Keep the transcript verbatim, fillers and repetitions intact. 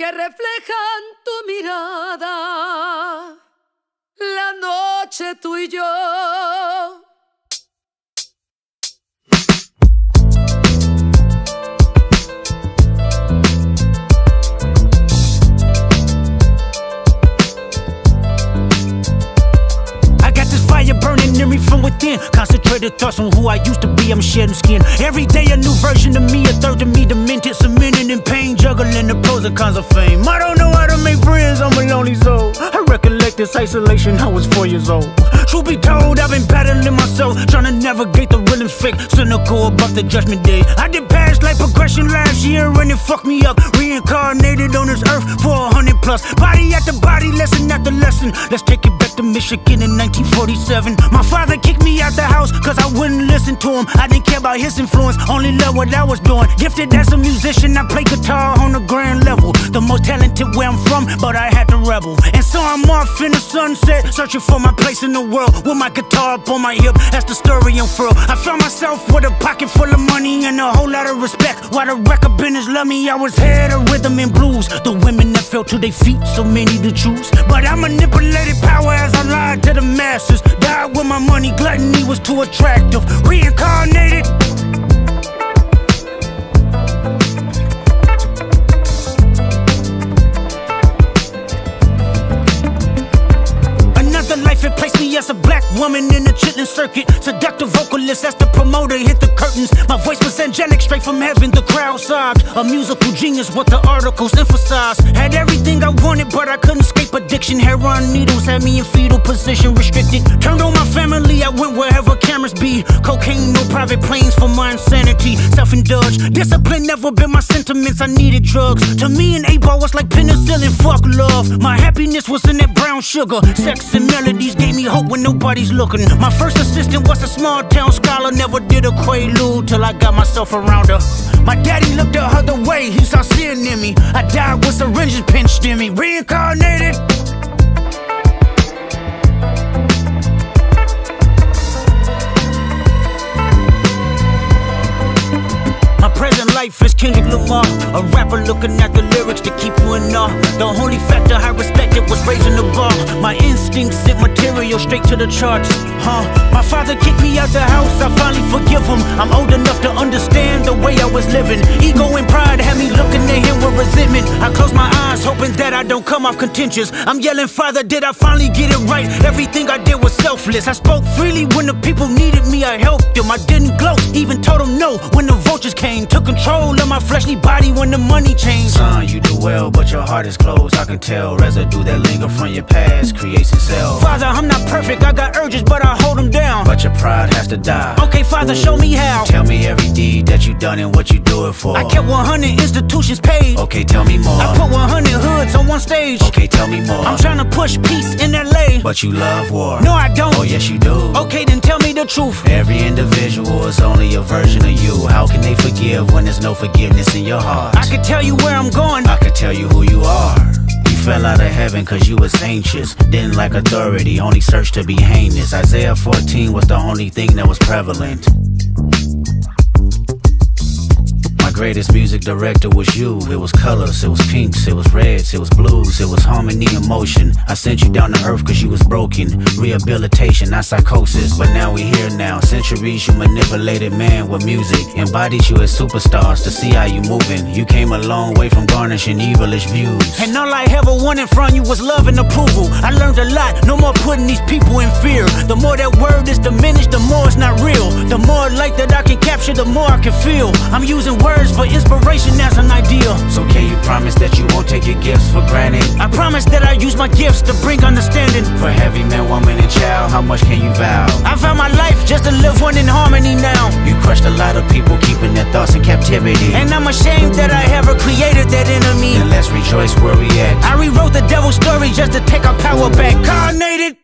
que reflejan tu mirada, la noche tú y yo. Burning in me from within. Concentrated thoughts on who I used to be. I'm shedding skin. Every day a new version of me. A third of me demented, cemented in pain, juggling the pros and cons of fame. I don't know how to make friends, I'm a lonely soul. I recollect this isolation, I was four years old. Truth be told, I've been battling myself, trying to navigate the real and fake, cynical about the judgment day. I did past life progression last year and it fucked me up. Reincarnated on this earth for a hundred plus. Body after body, lesson after lesson. Let's take it back to Michigan in nineteen forty-seven. My father kicked me out the house cause I wouldn't listen to him. I didn't care about his influence, only loved what I was doing. Gifted as a musician, I play guitar on the grand level. The most talented where I'm from, but I had to rebel. And so I'm off in the sunset, searching for my place in the world. With my guitar up on my hip, that's the story unfurled. I found myself with a pocket full of money and a whole lot of respect. While the record business loved me, I was head of rhythm and blues. The women that fell to their feet, so many to choose. But I manipulated power as I lied to the masses. Died with my money, gluttony was too attractive. Reincarnated. Another life, it placed me as a black woman in the chitlin' circuit. Seductive vocalist, as the promoter hit the curtains. My voice was angelic, straight from heaven, the crowd sobbed. A musical genius, what the articles emphasized. Had everything I wanted, but I couldn't escape addiction. Heroin needles had me in fetal position, restricted. Turned on my family, I went wherever cameras be. Cocaine, no private planes for my insanity. Self-indulged, discipline never been my sentiments, I needed drugs. To me an eight ball was like penicillin, fuck love. My happiness was in that brown sugar. Sex and melodies gave me hope when nobody's looking. My first assistant was a small town scholar. Never did a quaalude till I got myself around her. My daddy looked the other way, he saw sin in me. I died with syringes pinched in me. Reincarnated. My present life is Kendrick Lamar, a rapper looking at the lyrics to keep you in awe. The only factor I respected was raising the bar. My instincts sent material straight to the charts, huh? My father kicked me out the house, I finally forgive him. I'm old enough to understand the way I was living. Ego and pride had me looking at him with resentment. I close my eyes, hoping that I don't come off contentious. I'm yelling, Father, did I finally get it right? Everything I did was selfless. I spoke freely when the people needed me, I helped them. I didn't gloat, even told them no when the vultures came. Took control of my fleshly body when the money changed. Son, you do well, but your heart is closed. I can tell residue that linger from your past creates itself. Father, I'm not perfect, I got urges, but I hold them down. But your pride has to die. Okay, Father, show me how. Tell me every deed that you done and what you do it for. I kept one hundred institutions paid. Okay, tell me more. I put one hundred hoods on one stage. Okay, tell me more. I'm trying to push peace in L A. But you love war. No, I don't. Oh, yes, you do. Okay, then tell me the truth. Every individual is only a version of you. How can they forgive when there's no forgiveness in your heart? I could tell you where I'm going. I could tell you who you are. You fell out of heaven cause you was anxious. Didn't like authority, only searched to be heinous. Isaiah fourteen was the only thing that was prevalent. My greatest music director was you. It was colors, it was pinks, it was reds, it was blues, it was harmony and motion. I sent you down to earth cause you was broken. Rehabilitation, not psychosis, but now we here now. Centuries you manipulated man with music. Embodied you as superstars to see how you moving. You came a long way from garnishing evilish views. And all I ever wanted from you was love and approval. I learned a lot, no more putting these people in fear. The more that word is diminished, the more it's not real. The more light that I can capture, the more I can feel. I'm using words for inspiration as an ideal. So can you promise that you won't take your gifts for granted? I promise that I use my gifts to bring understanding. For heavy man, woman, and child, how much can you vow? I found my life just to live one in harmony now. You crushed a lot of people, keeping their thoughts in captivity. And I'm ashamed that I ever created that enemy. And let's rejoice where we at. I rewrote the devil's story just to take our power back. Carnated.